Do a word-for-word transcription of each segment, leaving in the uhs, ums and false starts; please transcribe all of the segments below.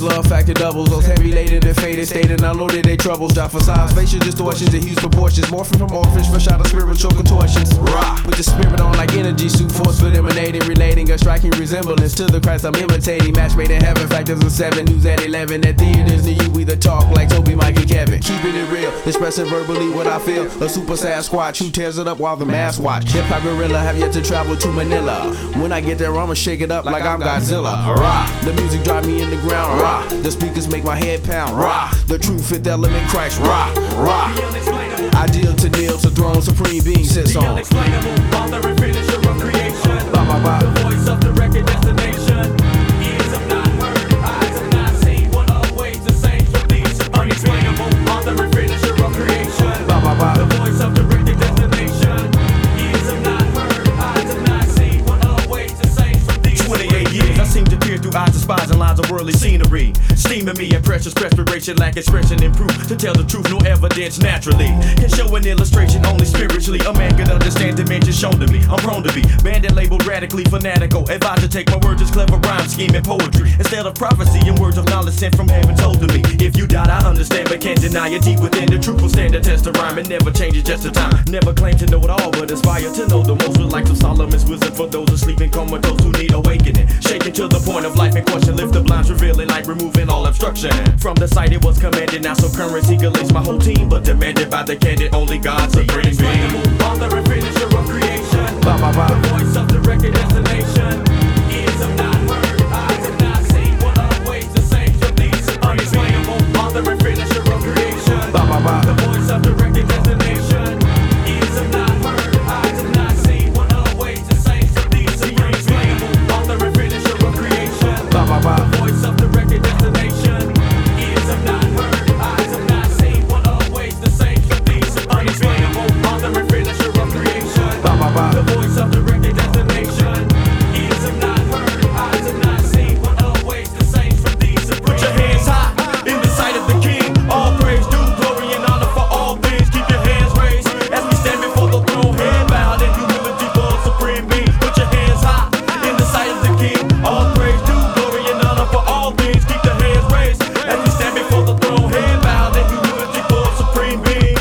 love factor doubles. Those heavy laden and faded, stated unloaded they troubles. Drop for size, facial distortions and huge proportions. Morphing from orphans, fresh out of spiritual contortions. Rock with the spirit on like energy, suit force for emanating, relating a striking resemblance to the Christ I'm imitating. Match made in heaven, factors of seven, news at eleven. At theaters near you, either talk like Toby, Mike, and Kevin. Keeping it real, expressing verbally what I feel. A super sad squatch who tears it up while the mass watch. Hip hop gorilla have yet to travel to Manila. When I get there, I'ma shake it up like I'm Godzilla. Rock. The music drive me in the ground. Rock. The speakers make my head pound. Rock. The true fifth element cracks. Rock. Rock. Ideal to kneel to throne supreme being sits on. The unexplainable, author and finisher of creation. Ba, ba, ba. The voice of the record destination. Ears have not heard, eyes have not seen. What other ways the same from these? Unexplainable, author and finisher of creation. Ba, ba, ba. The voice of the record destination. Ears have not heard, eyes have not seen. What other ways the same from these? twenty-eight years, I seem to peer through eyes of spies and lines of worldly scenery. Steaming me and precious perspiration, lack expression and proof. To tell the truth, no evidence naturally. Can show an illustration only spiritually. A man could understand dimensions shown to me. I'm prone to be banned and labeled radically fanatical. Advised to take my words as clever rhyme scheme and poetry instead of prophecy and words of knowledge sent from heaven told to me. If you doubt, I understand, but can't deny it. Deep within the truth will stand the test of rhyme. It never changes just the time. Never claim to know it all, but aspire to know the most. With like of Solomon's wisdom for those asleep and comatose who need awakening. Shaking to the point of life in question. Lift the blinds, revealing light, removing all obstruction. From the site it was commanded, now so currency galates my whole team, but demanded by the candid, only God's supreme being. Author and finisher of creation. Ba, ba, ba. The voice of the record destination. Ears have not heard, eyes have not seen. What other ways the same from these? Unexplainable, author and finisher of creation. Ba, ba, ba. The voice of the record destination. Ears have not heard, eyes have not seen. What other ways the same from these? Unexplainable, author and finisher of creation. Ba, ba, ba. The voice of the record destination. Ears have not heard, eyes have not seen. What other ways the same from these? Unexplainable, author and finisher of creation. Ba, ba, ba. The voice of the record destination. Ears have not heard, eyes have not seen. What other ways the same from these? Put your hands high in the sight of the King. All praise, due glory and honor for all things. Keep your hands raised as we stand before the throne, head bowed in humility for the supreme being. Put your hands high in the sight of the King. All praise, due glory and honor for all things. Keep your hands raised as we stand before the throne, head bowed in humility for the supreme being.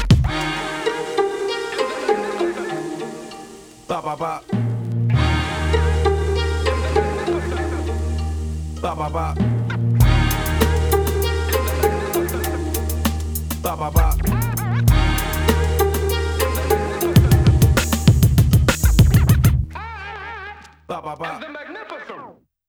Ba, ba, ba. Ba, ba, ba. Ba, ba, ba.